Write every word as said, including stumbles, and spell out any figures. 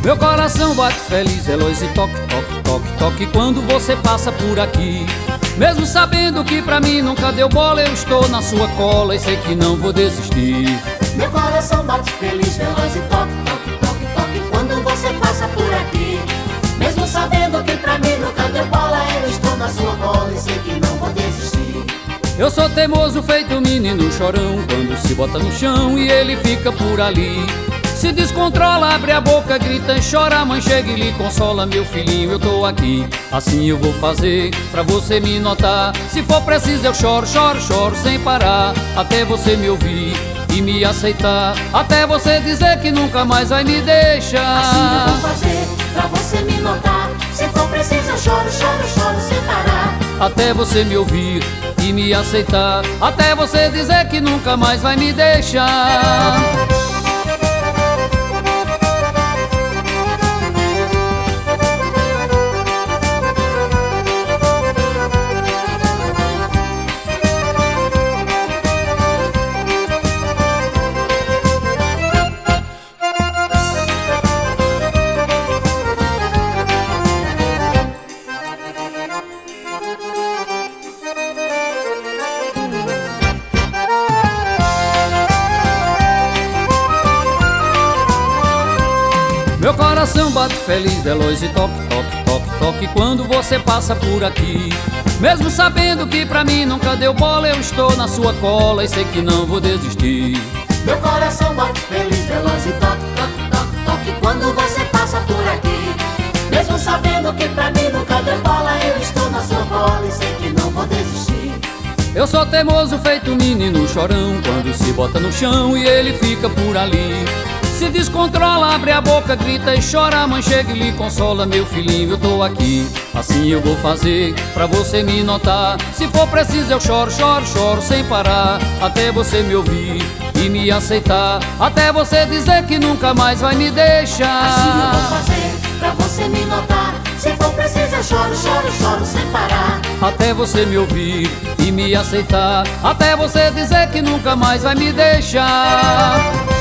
Meu coração bate feliz, é luz e toque, toque, toque, toque quando você passa por aqui. Mesmo sabendo que pra mim nunca deu bola, eu estou na sua cola e sei que não vou desistir. Meu coração bate feliz, veloz e toque, toque, toque, toque quando você passa por aqui. Mesmo sabendo que pra mim nunca deu bola, eu estou na sua cola e sei que não vou desistir. Eu sou teimoso feito menino chorão, quando se bota no chão e ele fica por ali. Se descontrola, abre a boca, grita e chora. Mãe chega e lhe consola, meu filhinho, eu tô aqui. Assim eu vou fazer pra você me notar. Se for preciso eu choro, choro, choro sem parar, até você me ouvir e me aceitar, até você dizer que nunca mais vai me deixar. Assim eu vou fazer pra você me notar. Se for preciso eu choro, choro, choro sem parar, até você me ouvir e me aceitar, até você dizer que nunca mais vai me deixar. Meu coração bate feliz, veloz e toque, toque, toque, toque quando você passa por aqui. Mesmo sabendo que pra mim nunca deu bola, eu estou na sua cola e sei que não vou desistir. Meu coração bate feliz, veloz e toque, toque, toque, toque quando você passa por aqui. Mesmo sabendo que pra mim nunca deu bola, eu estou na sua cola e sei que não vou desistir. Eu sou teimoso feito menino chorão, quando se bota no chão e ele fica por ali. Se descontrola, abre a boca, grita e chora. Mãe chega e lhe consola, meu filhinho, eu tô aqui. Assim eu vou fazer pra você me notar. Se for preciso eu choro, choro, choro sem parar, até você me ouvir e me aceitar, até você dizer que nunca mais vai me deixar. Assim eu vou fazer pra você me notar. Se for preciso eu choro, choro, choro sem parar, até você me ouvir e me aceitar, até você dizer que nunca mais vai me deixar.